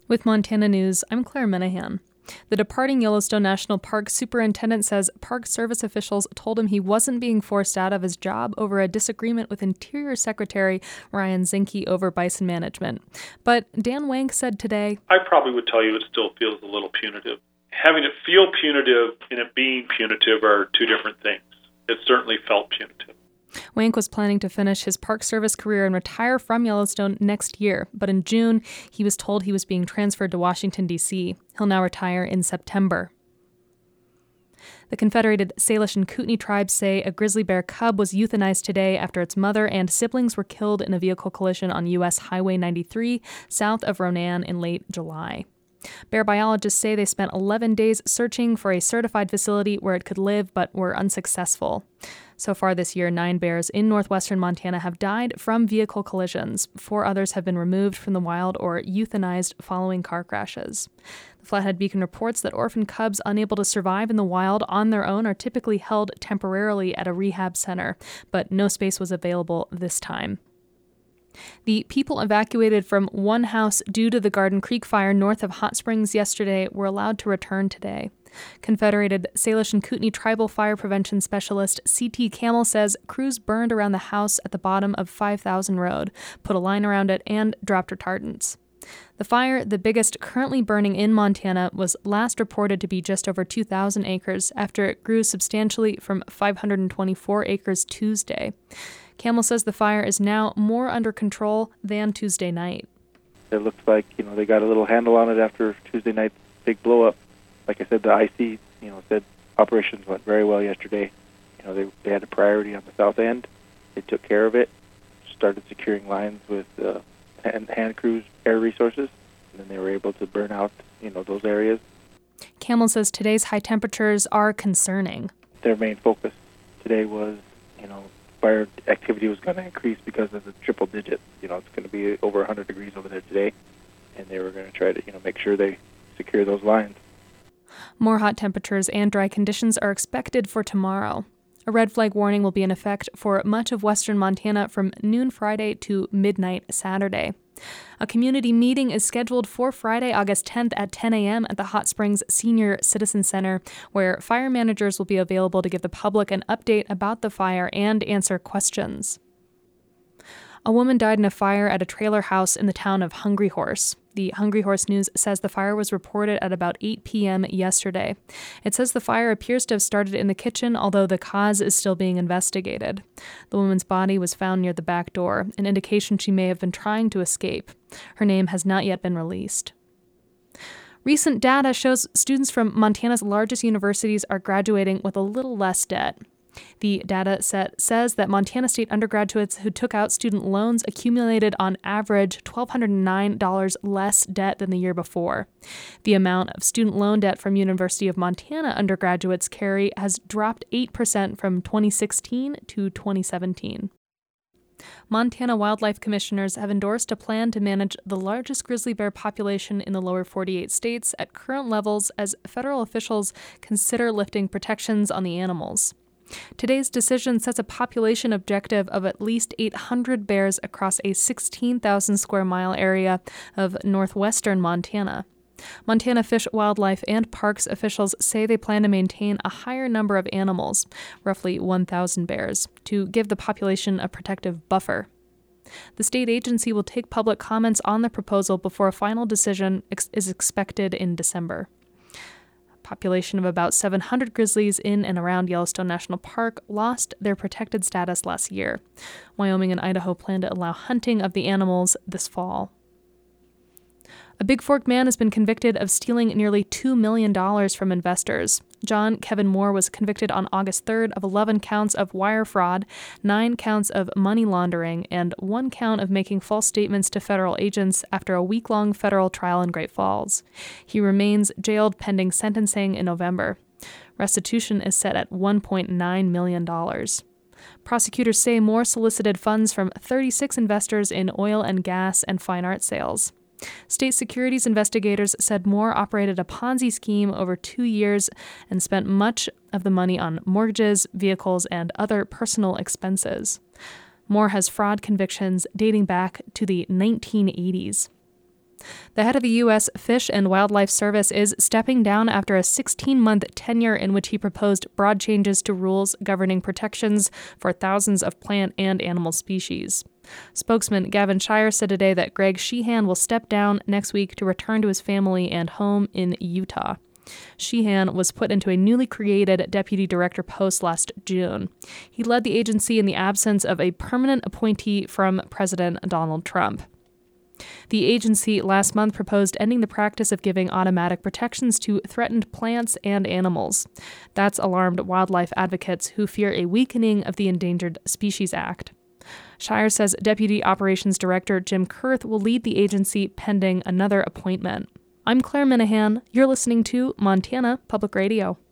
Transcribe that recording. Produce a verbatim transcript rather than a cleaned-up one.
With Montana News, I'm Claire Minahan. The departing Yellowstone National Park superintendent says Park Service officials told him he wasn't being forced out of his job over a disagreement with Interior Secretary Ryan Zinke over bison management. But Dan Wank said today, I probably would tell you it still feels a little punitive. Having it feel punitive and it being punitive are two different things. It certainly felt punitive. Wank was planning to finish his Park Service career and retire from Yellowstone next year, but in June, he was told he was being transferred to Washington, D C He'll now retire in September. The Confederated Salish and Kootenai tribes say a grizzly bear cub was euthanized today after its mother and siblings were killed in a vehicle collision on U S Highway ninety-three south of Ronan in late July. Bear biologists say they spent eleven days searching for a certified facility where it could live, but were unsuccessful. So far this year, nine bears in northwestern Montana have died from vehicle collisions. Four others have been removed from the wild or euthanized following car crashes. The Flathead Beacon reports that orphan cubs unable to survive in the wild on their own are typically held temporarily at a rehab center, but no space was available this time. The people evacuated from one house due to the Garden Creek fire north of Hot Springs yesterday were allowed to return today. Confederated Salish and Kootenai Tribal Fire Prevention Specialist C T Camel says crews burned around the house at the bottom of five thousand Road, put a line around it, and dropped retardants. The fire, the biggest currently burning in Montana, was last reported to be just over two thousand acres after it grew substantially from five hundred twenty-four acres Tuesday. Camel says the fire is now more under control than Tuesday night. It looks like, you know, they got a little handle on it after Tuesday night's big blow-up. Like I said, the I C, you know, said operations went very well yesterday. You know, they they had a priority on the south end. They took care of it, started securing lines with uh, hand, hand crews, air resources, and then they were able to burn out, you know, those areas. Camel says today's high temperatures are concerning. Their main focus today was, you know, fire activity was going to increase because of the triple digits. You know, it's going to be over one hundred degrees over there today, and they were going to try to, you know, make sure they secure those lines. More hot temperatures and dry conditions are expected for tomorrow. A red flag warning will be in effect for much of western Montana from noon Friday to midnight Saturday. A community meeting is scheduled for Friday, August tenth at ten a.m. at the Hot Springs Senior Citizen Center, where fire managers will be available to give the public an update about the fire and answer questions. A woman died in a fire at a trailer house in the town of Hungry Horse. The Hungry Horse News says the fire was reported at about eight p.m. yesterday. It says the fire appears to have started in the kitchen, although the cause is still being investigated. The woman's body was found near the back door, an indication she may have been trying to escape. Her name has not yet been released. Recent data shows students from Montana's largest universities are graduating with a little less debt. The data set says that Montana State undergraduates who took out student loans accumulated on average one thousand two hundred nine dollars less debt than the year before. The amount of student loan debt from University of Montana undergraduates carry has dropped eight percent from twenty sixteen to twenty seventeen. Montana wildlife commissioners have endorsed a plan to manage the largest grizzly bear population in the lower forty-eight states at current levels as federal officials consider lifting protections on the animals. Today's decision sets a population objective of at least eight hundred bears across a sixteen thousand square mile area of northwestern Montana. Montana Fish, Wildlife, and Parks officials say they plan to maintain a higher number of animals, roughly one thousand bears, to give the population a protective buffer. The state agency will take public comments on the proposal before a final decision ex- is expected in December. Population of about seven hundred grizzlies in and around Yellowstone National Park lost their protected status last year. Wyoming and Idaho plan to allow hunting of the animals this fall. A Big Fork man has been convicted of stealing nearly two million dollars from investors. John Kevin Moore was convicted on August third of eleven counts of wire fraud, nine counts of money laundering, and one count of making false statements to federal agents after a week-long federal trial in Great Falls. He remains jailed pending sentencing in November. Restitution is set at one point nine million dollars. Prosecutors say Moore solicited funds from thirty-six investors in oil and gas and fine art sales. State securities investigators said Moore operated a Ponzi scheme over two years and spent much of the money on mortgages, vehicles, and other personal expenses. Moore has fraud convictions dating back to the nineteen eighties. The head of the U S Fish and Wildlife Service is stepping down after a sixteen-month tenure in which he proposed broad changes to rules governing protections for thousands of plant and animal species. Spokesman Gavin Shire said today that Greg Sheehan will step down next week to return to his family and home in Utah. Sheehan was put into a newly created deputy director post last June. He led the agency in the absence of a permanent appointee from President Donald Trump. The agency last month proposed ending the practice of giving automatic protections to threatened plants and animals. That's alarmed wildlife advocates who fear a weakening of the Endangered Species Act. Shire says Deputy Operations Director Jim Kurth will lead the agency pending another appointment. I'm Claire Minahan. You're listening to Montana Public Radio.